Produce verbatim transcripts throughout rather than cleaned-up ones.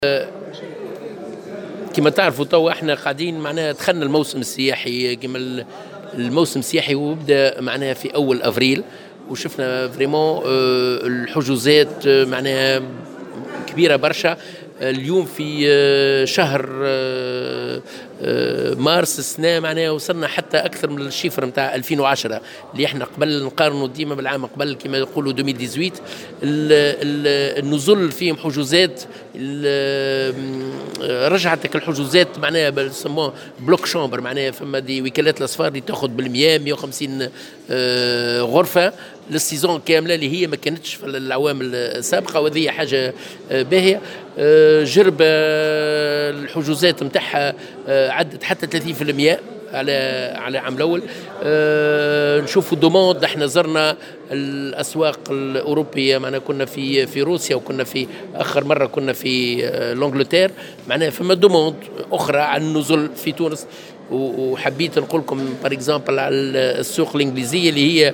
كما تعرفوا توا احنا قاعدين معناها دخلنا الموسم السياحي. كما الموسم السياحي وبدا معناها في اول افريل، وشفنا فريمون الحجوزات معناها كبيره برشا. اليوم في شهر مارس السنة معناها وصلنا حتى أكثر من الشيفر متاع ألفين وعشرة اللي احنا قبل نقارنوا ديما بالعام قبل كما يقولوا ألفين وثمانية عشر. النزول فيهم حجوزات، رجعت الحجوزات معناها بسموه بلوك شامبر، معناها فما دي وكالات الأسفار اللي تاخذ بالمية مئة وخمسين غرفة للسيزون كامله اللي هي ما كانتش في العوام السابقه، وهذه حاجه باهيه. جرب الحجوزات نتاعها عدت حتى ثلاثين بالمئة على على عام الاول. نشوفوا دوموند، احنا زرنا الاسواق الاوروبيه، معنا كنا في في روسيا وكنا في اخر مره كنا في لانجلتير، معناها فما دوموند اخرى على النزول في تونس. وحبيت نقول لكم بار اكزامبل على السوق الانجليزيه اللي هي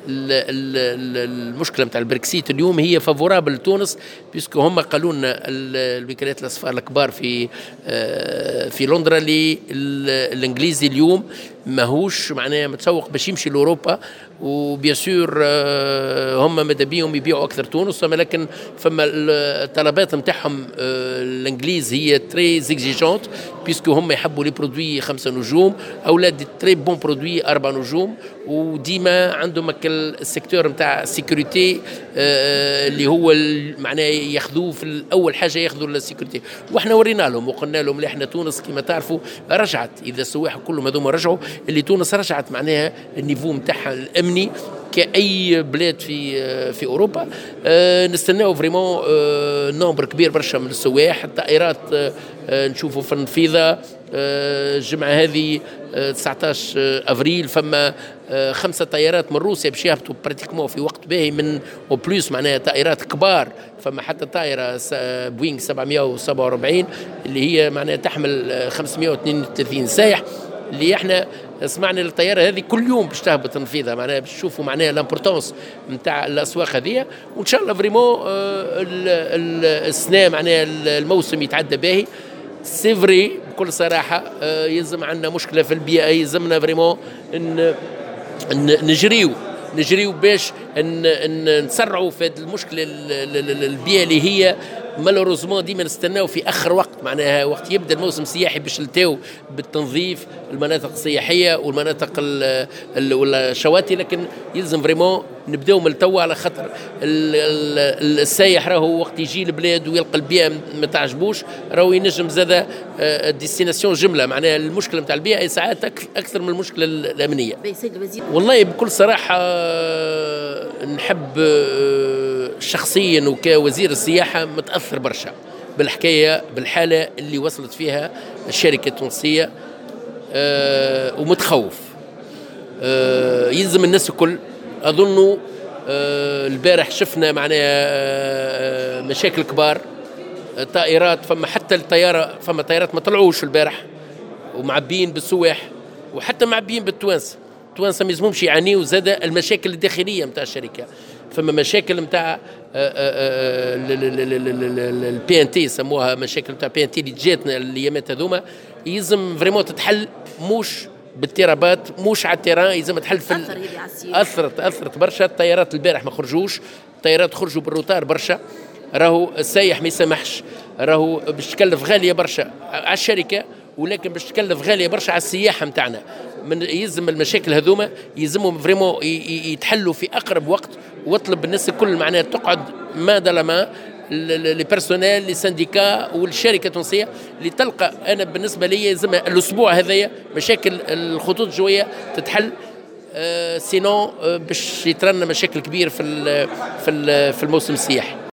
المشكله نتاع البريكسيت اليوم هي فافورابل لتونس، بيسكو هم قالوا لنا الوكالات الاسفار الكبار في في لندن اللي الانجليزي اليوم ماهوش معناها متسوق باش يمشي لاوروبا، وبيان سور هم ماذا بيهم يبيعوا اكثر تونس، ولكن فما الطلبات نتاعهم الانجليز هي تري زيكزيجونت، بيسكو هم يحبوا لي برودوي خمسه نجوم، اولاد تري بون برودوي اربع نجوم، وديما عندهم السيكتور نتاع السيكوريتي اللي هو معناه ياخذوه في اول حاجه ياخذوا السيكوريتي. واحنا ورينا لهم وقلنا لهم اللي احنا تونس كما تعرفوا رجعت، اذا السواح كلهم هذوما رجعوا، اللي تونس رجعت معناها النيفو نتاعها الامني كأي بلاد في في اوروبا. أه نستناو فريمون أه نومبر كبير برشا من السواح. الطائرات أه نشوفوا في النفيذه الجمعه أه هذه أه تسعة عشر افريل فما أه خمسه طيارات من روسيا باش يهبطوا براتيكمون في وقت باهي من او بلوس، معناها طائرات كبار. فما حتى طائره بوينغ سبعمئة وسبعة وأربعين اللي هي معناها تحمل خمسمئة واثنين وثلاثين سائح، اللي احنا سمعنا الطياره هذه كل يوم باش تهبط تنفيذها، معناها باش تشوفوا معناها لامبورتونس نتاع الاسواق هذه. وان شاء الله فريمون السنه معناها الموسم يتعدى باهي. سي فري بكل صراحه يلزم عندنا مشكله في البيئه، يلزمنا فريمون نجريو نجريو باش نسرعوا في هذه المشكله البيئه اللي هي مالوروزمون ديما نستناو في اخر وقت، معناها وقت يبدا الموسم السياحي باش نلتاو بالتنظيف المناطق السياحيه والمناطق الشواطئ، لكن يلزم فريمون نبداو من توا، على خاطر السايح راهو وقت يجي البلاد ويلقى البيئه ما تعجبوش راهو ينجم زاده ديستيناسيون جمله. معناها المشكله نتاع البيئه ساعات اكثر من المشكله الامنيه. والله بكل صراحه نحب شخصيا وكوزير السياحه متاثر برشا بالحكايه بالحاله اللي وصلت فيها الشركه التونسيه، أه ومتخوف. أه يلزم الناس الكل اظنوا. أه البارح شفنا معناها أه مشاكل كبار، طائرات فما حتى الطياره فما طيارات ما طلعوش البارح ومعبين بالسواح، وحتى معبين بالتوانسه. التوانسه ما يلزمهمش يعانيوا زاد المشاكل الداخليه نتاع الشركه. فما مشاكل نتاع البي ان تي يسموها مشاكل نتاع بي ان تي اللي جاتنا الايامات هذوما، يلزم فريمون تتحل، مش بالترابات مش على التيران، يلزم تحل في اثرت اثرت برشا. الطيارات البارح ما خرجوش، الطيارات خرجوا بالروتار برشا، راهو السايح ما يسمحش، راهو باش تكلف غاليه برشا على الشركه، ولكن باش تكلف غاليه برشا على السياحه نتاعنا. من يلزم المشاكل هذوما يلزمهم فريمون يتحلوا في اقرب وقت، واطلب الناس الكل معناها تقعد ما دلما لي بيرسونيل لي سانديكا والشركه التونسيه اللي تلقى. انا بالنسبه لي يلزم الاسبوع هذايا مشاكل الخطوط الجويه تتحل، أه سينون أه باش يترن مشاكل كبير في في في الموسم السياحي.